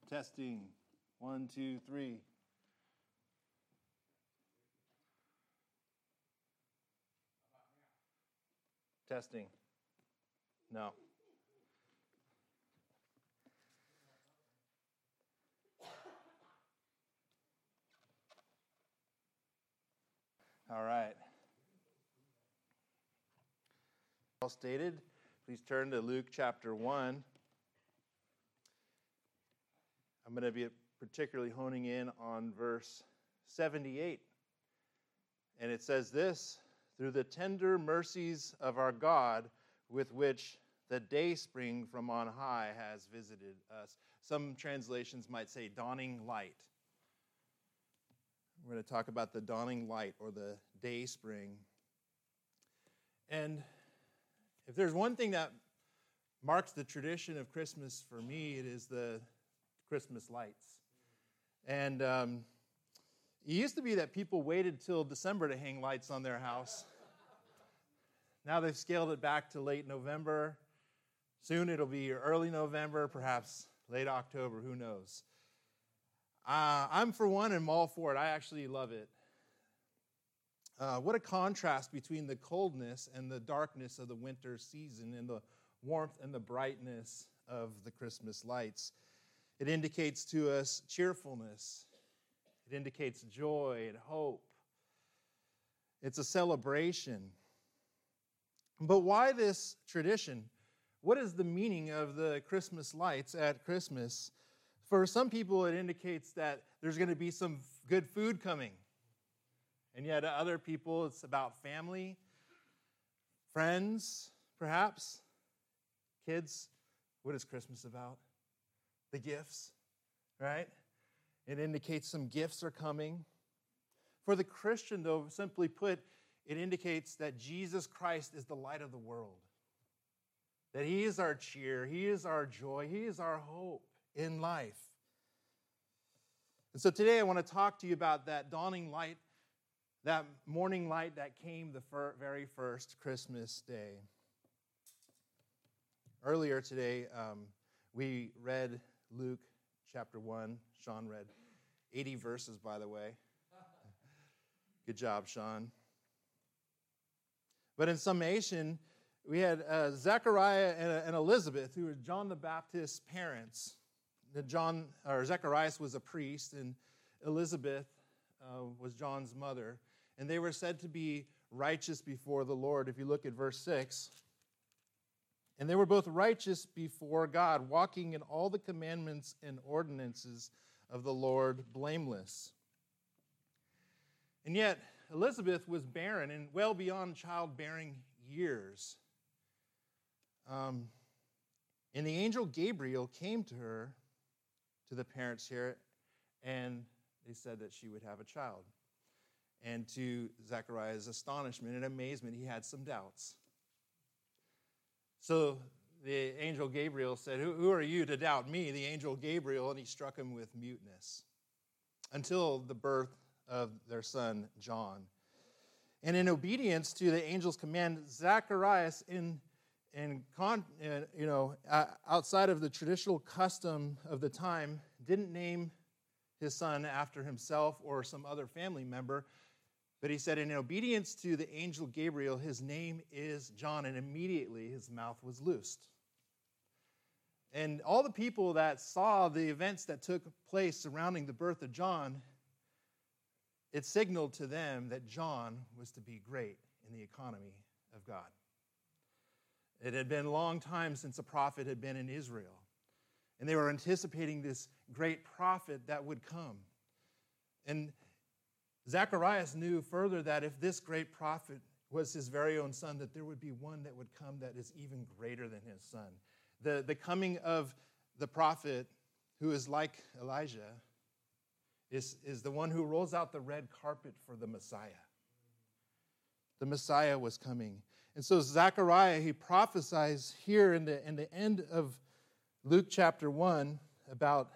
Testing. 1, 2, 3. Testing. No. All right. All stated. Please turn to Luke chapter 1. I'm going to be particularly honing in on verse 78. And it says this: through the tender mercies of our God, with which the dayspring from on high has visited us. Some translations might say dawning light. We're going to talk about the dawning light or the dayspring. And if there's one thing that marks the tradition of Christmas for me, it is the Christmas lights. And it used to be that people waited till December to hang lights on their house. Now they've scaled it back to late November. Soon it'll be early November, perhaps late October, who knows. I'm, for one, am all for it. I actually love it. What a contrast between the coldness and the darkness of the winter season and the warmth and the brightness of the Christmas lights. It indicates to us cheerfulness. It indicates joy and hope. It's a celebration. But why this tradition? What is the meaning of the Christmas lights at Christmas? For some people, it indicates that there's going to be some good food coming. And yet other people, it's about family, friends, perhaps, kids. What is Christmas about? The gifts, right? It indicates some gifts are coming. For the Christian, though, simply put, it indicates that Jesus Christ is the light of the world. That He is our cheer, He is our joy, He is our hope in life. And so today I want to talk to you about that dawning light, that morning light that came the very first Christmas day. Earlier today, we read Luke chapter 1. Sean read 80 verses, by the way. Good job, Sean. But in summation, we had Zechariah and Elizabeth, who were John the Baptist's parents. Zacharias was a priest, and Elizabeth was John's mother. And they were said to be righteous before the Lord. If you look at verse 6, and they were both righteous before God, walking in all the commandments and ordinances of the Lord, blameless. And yet, Elizabeth was barren and well beyond childbearing years. And the angel Gabriel came to her, to the parents here, and they said that she would have a child. And to Zechariah's astonishment and amazement, he had some doubts. So the angel Gabriel said, who are you to doubt me, the angel Gabriel? And he struck him with muteness until the birth of their son, John. And in obedience to the angel's command, Zacharias, outside of the traditional custom of the time, didn't name his son after himself or some other family member, but he said, in obedience to the angel Gabriel, his name is John, and immediately his mouth was loosed. And all the people that saw the events that took place surrounding the birth of John, it signaled to them that John was to be great in the economy of God. It had been a long time since a prophet had been in Israel, and they were anticipating this great prophet that would come. And Zacharias knew further that if this great prophet was his very own son, that there would be one that would come that is even greater than his son. The coming of the prophet who is like Elijah is the one who rolls out the red carpet for the Messiah. The Messiah was coming. And so Zechariah, he prophesies here in the end of Luke chapter 1 about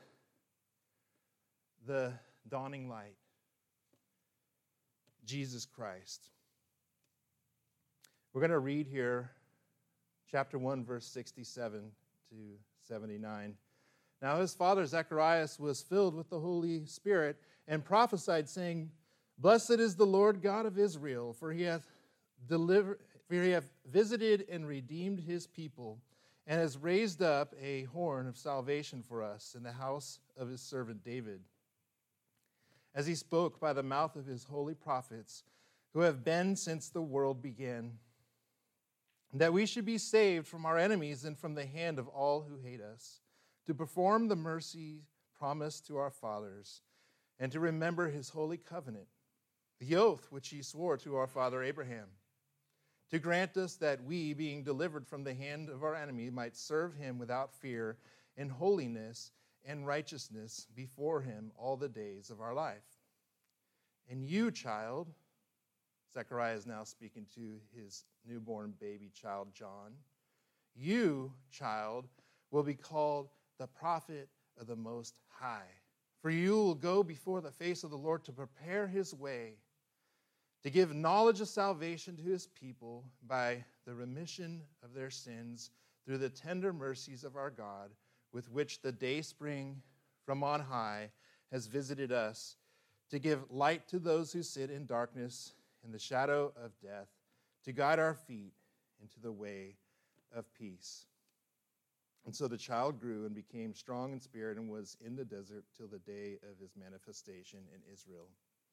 the dawning light, Jesus Christ. We're going to read here chapter 1, verse 67 to 79. Now his father Zacharias was filled with the Holy Spirit and prophesied, saying, Blessed is the Lord God of Israel, for he hath visited and redeemed his people, and has raised up a horn of salvation for us in the house of his servant David, as he spoke by the mouth of his holy prophets, who have been since the world began, that we should be saved from our enemies and from the hand of all who hate us, to perform the mercy promised to our fathers, and to remember his holy covenant, the oath which he swore to our father Abraham, to grant us that we, being delivered from the hand of our enemy, might serve him without fear in holiness and righteousness before him all the days of our life. And you, child, Zechariah is now speaking to his newborn baby child, John, you, child, will be called the prophet of the Most High. For you will go before the face of the Lord to prepare his way, to give knowledge of salvation to his people by the remission of their sins through the tender mercies of our God, with which the dayspring from on high has visited us, to give light to those who sit in darkness and the shadow of death, to guide our feet into the way of peace. And so the child grew and became strong in spirit and was in the desert till the day of his manifestation in Israel.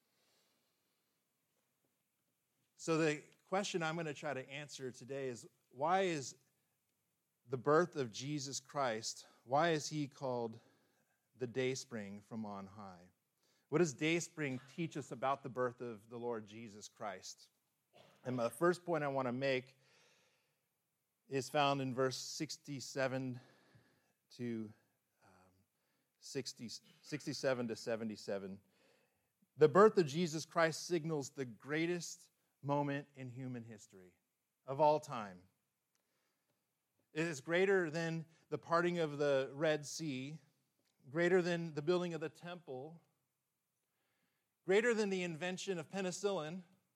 So the question I'm going to try to answer today is, why is the birth of Jesus Christ, why is he called the dayspring from on high? What does dayspring teach us about the birth of the Lord Jesus Christ? And the first point I want to make is found in verse 67 to 67 to 77. The birth of Jesus Christ signals the greatest moment in human history of all time. It is greater than the parting of the Red Sea, greater than the building of the temple, greater than the invention of penicillin,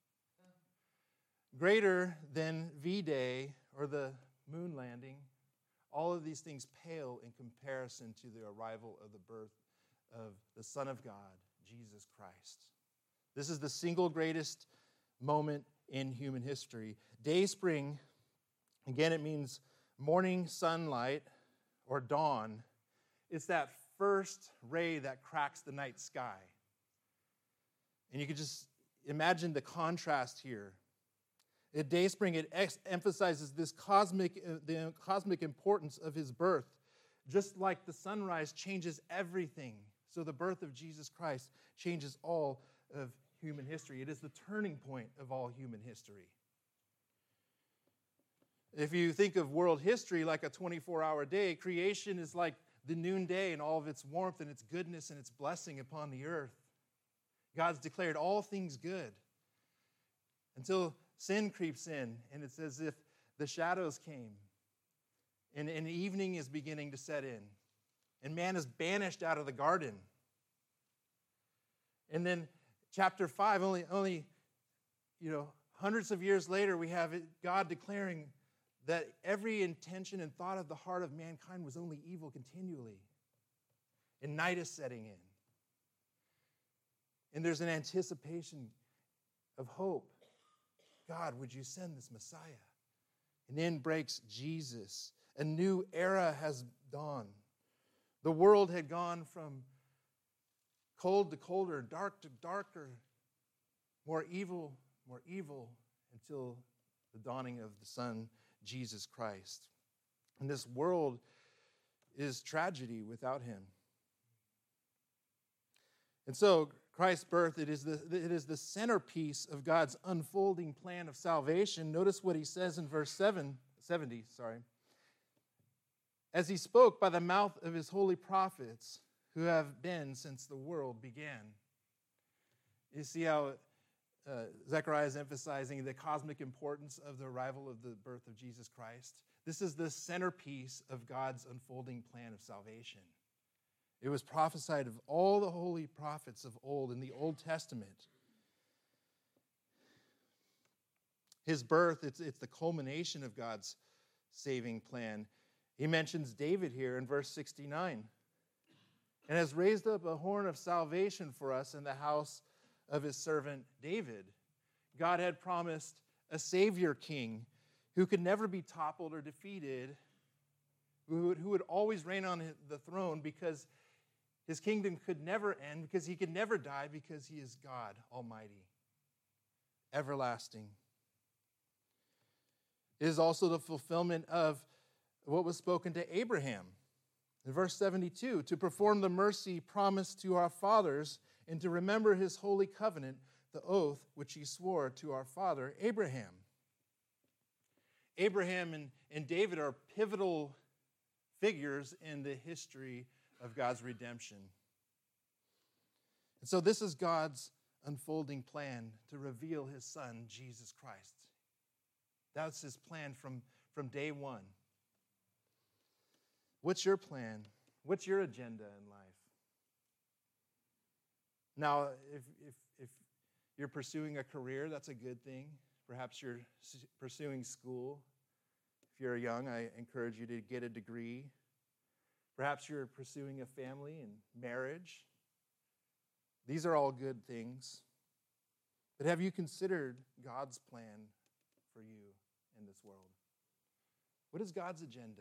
greater than V-Day or the moon landing. All of these things pale in comparison to the arrival of the birth of the Son of God, Jesus Christ. This is the single greatest moment in human history. Dayspring, again, it means morning sunlight or dawn. It's that first ray that cracks the night sky. And you can just imagine the contrast here. At Dayspring, it emphasizes the cosmic importance of his birth. Just like the sunrise changes everything, so the birth of Jesus Christ changes all of human history. It is the turning point of all human history. If you think of world history like a 24-hour day, creation is like the noonday in all of its warmth and its goodness and its blessing upon the earth. God's declared all things good until sin creeps in, and it's as if the shadows came, and evening is beginning to set in, and man is banished out of the garden. And then chapter 5, only hundreds of years later, we have God declaring that every intention and thought of the heart of mankind was only evil continually, and night is setting in. And there's an anticipation of hope. God, would you send this Messiah? And in breaks Jesus. A new era has dawned. The world had gone from cold to colder, dark to darker, more evil, until the dawning of the Son, Jesus Christ. And this world is tragedy without him. And so Christ's birth, it is the centerpiece of God's unfolding plan of salvation. Notice what he says in verse 70. As he spoke by the mouth of his holy prophets, who have been since the world began. You see how Zechariah is emphasizing the cosmic importance of the arrival of the birth of Jesus Christ. This is the centerpiece of God's unfolding plan of salvation. It was prophesied of all the holy prophets of old in the Old Testament. His birth, it's the culmination of God's saving plan. He mentions David here in verse 69. and has raised up a horn of salvation for us in the house of his servant David. God had promised a Savior King who could never be toppled or defeated, who would always reign on the throne because his kingdom could never end, because he could never die, because he is God Almighty, everlasting. It is also the fulfillment of what was spoken to Abraham. In verse 72, to perform the mercy promised to our fathers and to remember his holy covenant, the oath which he swore to our father Abraham. Abraham and David are pivotal figures in the history of God's redemption. And so this is God's unfolding plan to reveal his son, Jesus Christ. That's his plan from day one. What's your plan? What's your agenda in life? Now, if you're pursuing a career, that's a good thing. Perhaps you're pursuing school. If you're young, I encourage you to get a degree. Perhaps you're pursuing a family and marriage. These are all good things. But have you considered God's plan for you in this world? What is God's agenda?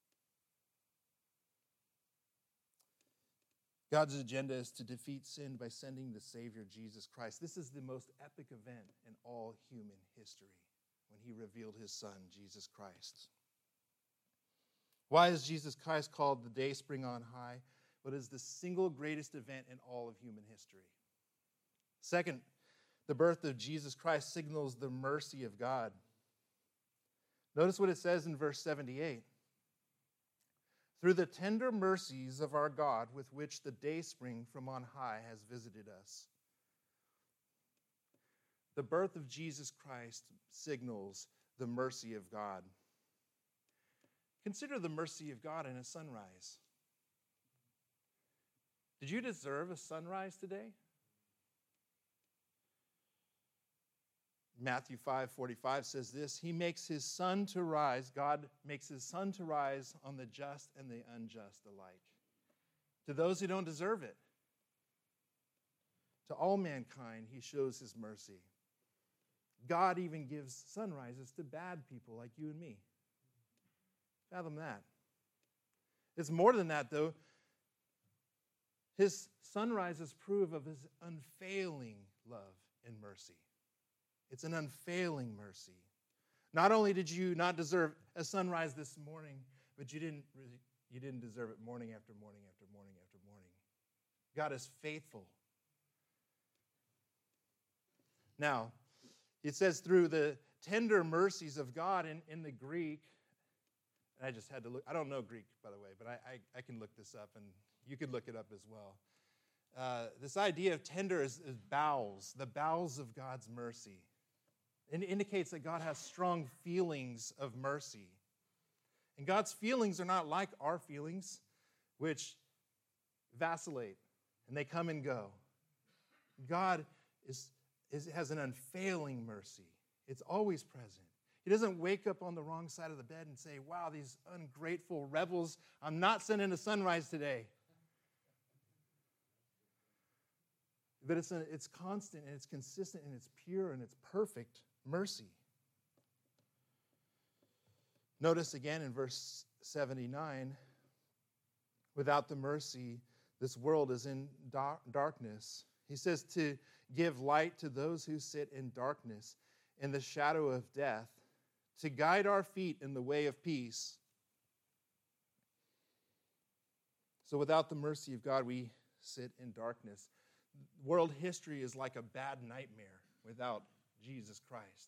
God's agenda is to defeat sin by sending the Savior, Jesus Christ. This is the most epic event in all human history when he revealed his son, Jesus Christ. Why is Jesus Christ called the Dayspring on high? What is the single greatest event in all of human history? Second, the birth of Jesus Christ signals the mercy of God. Notice what it says in verse 78. Through the tender mercies of our God, with which the dayspring from on high has visited us. The birth of Jesus Christ signals the mercy of God. Consider the mercy of God in a sunrise. Did you deserve a sunrise today? Matthew 5:45 says this, he makes his sun to rise, God makes his sun to rise on the just and the unjust alike. To those who don't deserve it. To all mankind, he shows his mercy. God even gives sunrises to bad people like you and me. Fathom that. It's more than that, though. His sunrises prove of his unfailing love and mercy. It's an unfailing mercy. Not only did you not deserve a sunrise this morning, but you didn't deserve it morning after morning after morning after morning. God is faithful. Now, it says through the tender mercies of God in the Greek, and I just had to look. I don't know Greek, by the way, but I can look this up, and you could look it up as well. This idea of tender is bowels, the bowels of God's mercy. It indicates that God has strong feelings of mercy. And God's feelings are not like our feelings, which vacillate, and they come and go. God has an unfailing mercy. It's always present. He doesn't wake up on the wrong side of the bed and say, wow, these ungrateful rebels, I'm not sending a sunrise today. But it's constant and it's consistent and it's pure and it's perfect mercy. Notice again in verse 79, without the mercy, this world is in darkness. He says to give light to those who sit in darkness, in the shadow of death, to guide our feet in the way of peace. So without the mercy of God, we sit in darkness. World history is like a bad nightmare without Jesus Christ.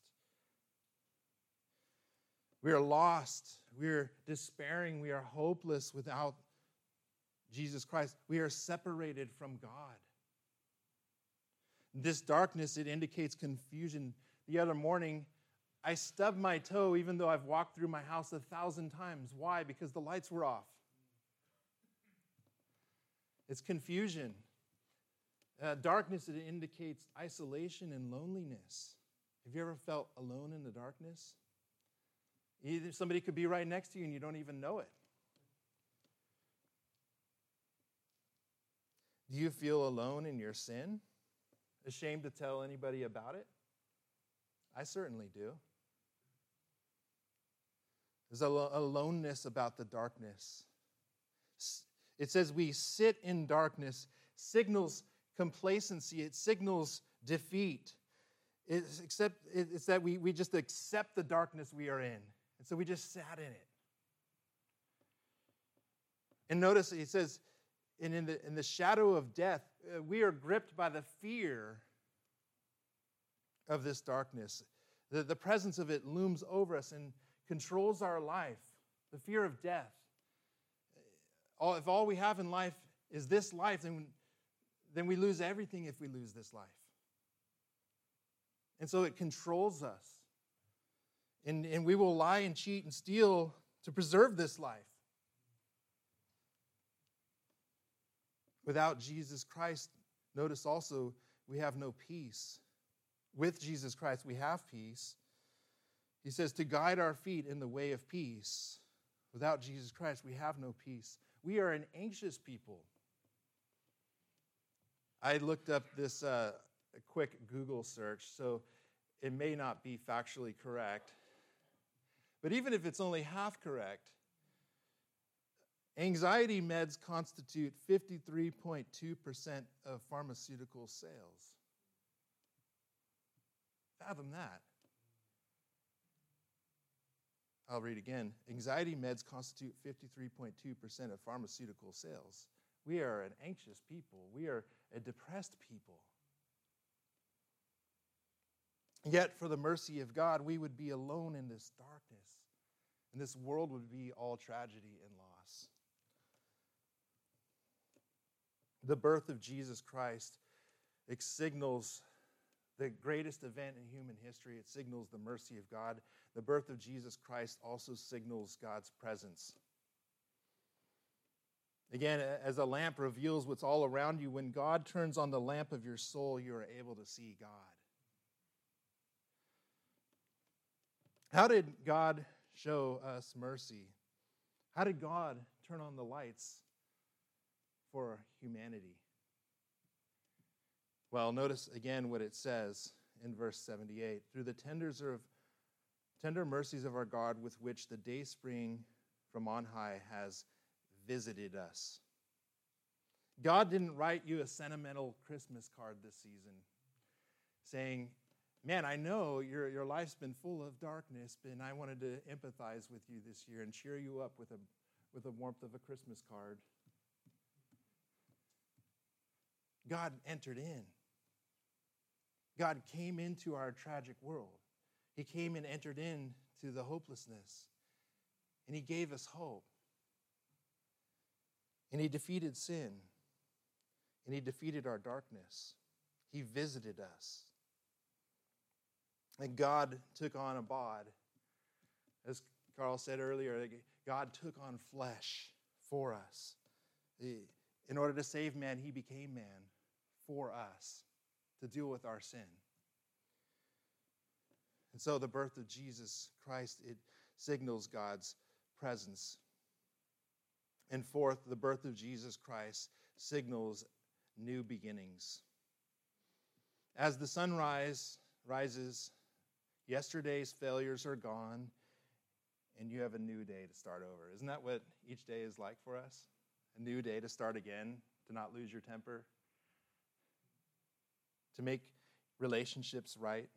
We are lost. We are despairing. We are hopeless without Jesus Christ. We are separated from God. This darkness, it indicates confusion. The other morning, I stubbed my toe even though I've walked through my house 1,000 times. Why? Because the lights were off. It's confusion. Darkness, it indicates isolation and loneliness. Have you ever felt alone in the darkness? Either somebody could be right next to you and you don't even know it. Do you feel alone in your sin? Ashamed to tell anybody about it? I certainly do. There's a aloneness about the darkness. It says we sit in darkness, signals complacency, it signals defeat. It's that we just accept the darkness we are in. And so we just sat in it. And notice it says, in the shadow of death, we are gripped by the fear of this darkness. The presence of it looms over us and controls our life. The fear of death. If all we have in life is this life, then we lose everything if we lose this life. And so it controls us. And we will lie and cheat and steal to preserve this life. Without Jesus Christ, notice also, we have no peace. With Jesus Christ, we have peace. He says to guide our feet in the way of peace. Without Jesus Christ, we have no peace. We are an anxious people. I looked up this a quick Google search, so it may not be factually correct. But even if it's only half correct, anxiety meds constitute 53.2% of pharmaceutical sales. Fathom that. I'll read again. Anxiety meds constitute 53.2% of pharmaceutical sales. We are an anxious people. We are a depressed people. Yet, for the mercy of God, we would be alone in this darkness, and this world would be all tragedy and loss. The birth of Jesus Christ, it signals the greatest event in human history. It signals the mercy of God. The birth of Jesus Christ also signals God's presence. Again, as a lamp reveals what's all around you, when God turns on the lamp of your soul, you are able to see God. How did God show us mercy? How did God turn on the lights for humanity? Well, notice again what it says in verse 78. Through the tender mercies of our God, with which the day spring from on high has visited us. God didn't write you a sentimental Christmas card this season saying, man, I know your life's been full of darkness, and I wanted to empathize with you this year and cheer you up with the warmth of a Christmas card. God entered in. God came into our tragic world. He came and entered into the hopelessness, and he gave us hope. And he defeated sin, and he defeated our darkness. He visited us. And God took on a bod. As Carl said earlier, God took on flesh for us. In order to save man, he became man for us to deal with our sin. And so the birth of Jesus Christ, it signals God's presence. And fourth, the birth of Jesus Christ signals new beginnings. As the sun rises, yesterday's failures are gone, and you have a new day to start over. Isn't that what each day is like for us? A new day to start again, to not lose your temper, to make relationships right.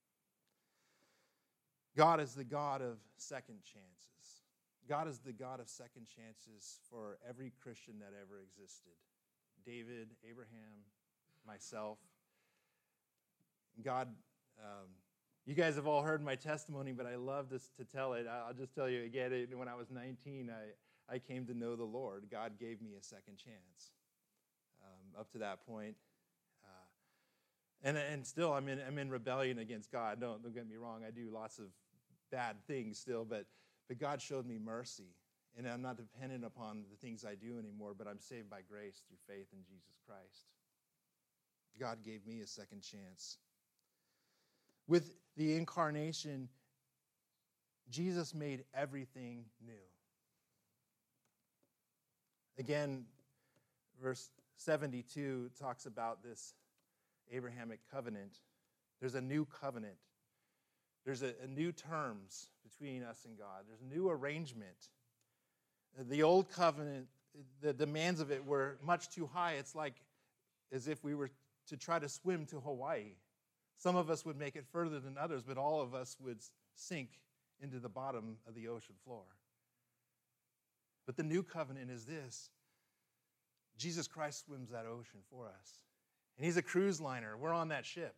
God is the God of second chances. God is the God of second chances for every Christian that ever existed. David, Abraham, myself. God, you guys have all heard my testimony, but I love this to tell it. I'll just tell you again, when I was 19, I came to know the Lord. God gave me a second chance. Up to that point. And still, I'm in rebellion against God. Don't get me wrong. I do lots of bad things still, but God showed me mercy. And I'm not dependent upon the things I do anymore, but I'm saved by grace through faith in Jesus Christ. God gave me a second chance. With the incarnation, Jesus made everything new. Again, verse 72 talks about this Abrahamic covenant. There's a new covenant. There's a new terms between us and God. There's a new arrangement. The old covenant, the demands of it were much too high. It's like as if we were to try to swim to Hawaii. Some of us would make it further than others, but all of us would sink into the bottom of the ocean floor. But the new covenant is this. Jesus Christ swims that ocean for us. And he's a cruise liner. We're on that ship.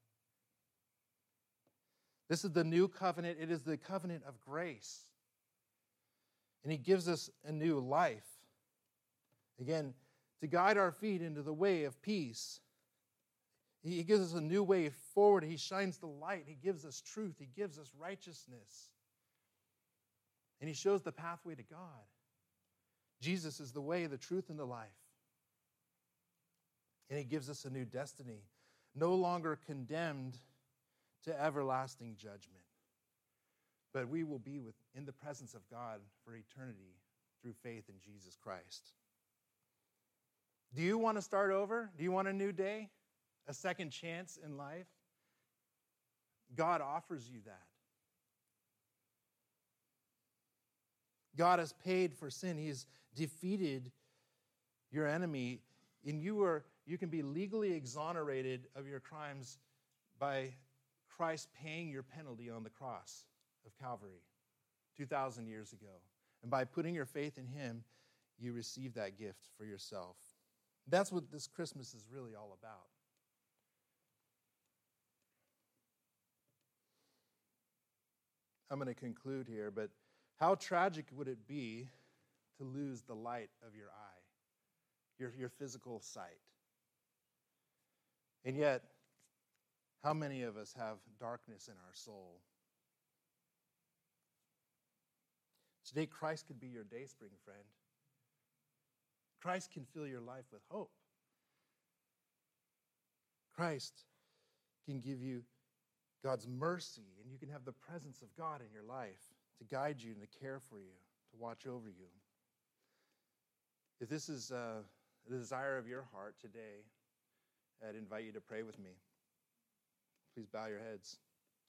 This is the new covenant. It is the covenant of grace. And he gives us a new life. Again, to guide our feet into the way of peace. He gives us a new way forward. He shines the light. He gives us truth. He gives us righteousness. And he shows the pathway to God. Jesus is the way, the truth, and the life. And he gives us a new destiny, no longer condemned to everlasting judgment. But we will be in the presence of God for eternity through faith in Jesus Christ. Do you want to start over? Do you want a new day? A second chance in life? God offers you that. God has paid for sin. He has defeated your enemy. And you can be legally exonerated of your crimes by Christ paying your penalty on the cross of Calvary 2,000 years ago. And by putting your faith in him, you receive that gift for yourself. That's what this Christmas is really all about. I'm going to conclude here, but how tragic would it be to lose the light of your eye, your physical sight? And yet, how many of us have darkness in our soul? Today, Christ could be your dayspring, friend. Christ can fill your life with hope. Christ can give you God's mercy, and you can have the presence of God in your life to guide you and to care for you, to watch over you. If this is a desire of your heart today, I'd invite you to pray with me. Please bow your heads.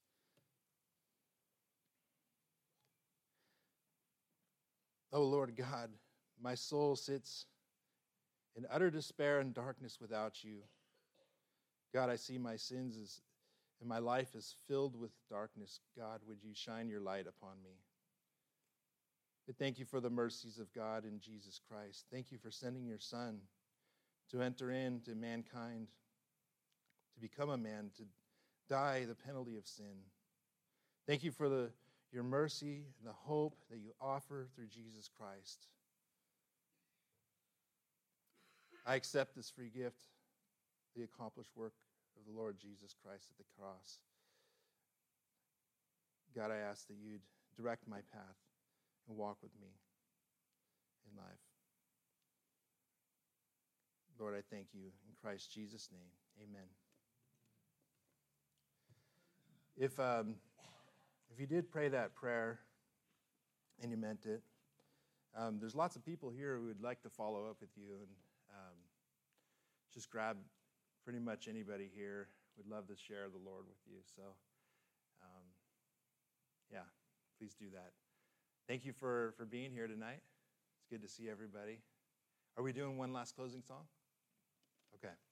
Oh, Lord God, my soul sits in utter despair and darkness without you. God, I see my sins and my life is filled with darkness. God, would you shine your light upon me? But thank you for the mercies of God in Jesus Christ. Thank you for sending your Son to enter into mankind, to become a man, to die the penalty of sin. Thank you for your mercy and the hope that you offer through Jesus Christ. I accept this free gift, the accomplished work of the Lord Jesus Christ at the cross. God, I ask that you'd direct my path and walk with me in life. Lord, I thank you in Christ Jesus' name. Amen. If you did pray that prayer and you meant it, there's lots of people here who would like to follow up with you, and just grab pretty much anybody here. We'd love to share the Lord with you. So, please do that. Thank you for being here tonight. It's good to see everybody. Are we doing one last closing song? Okay.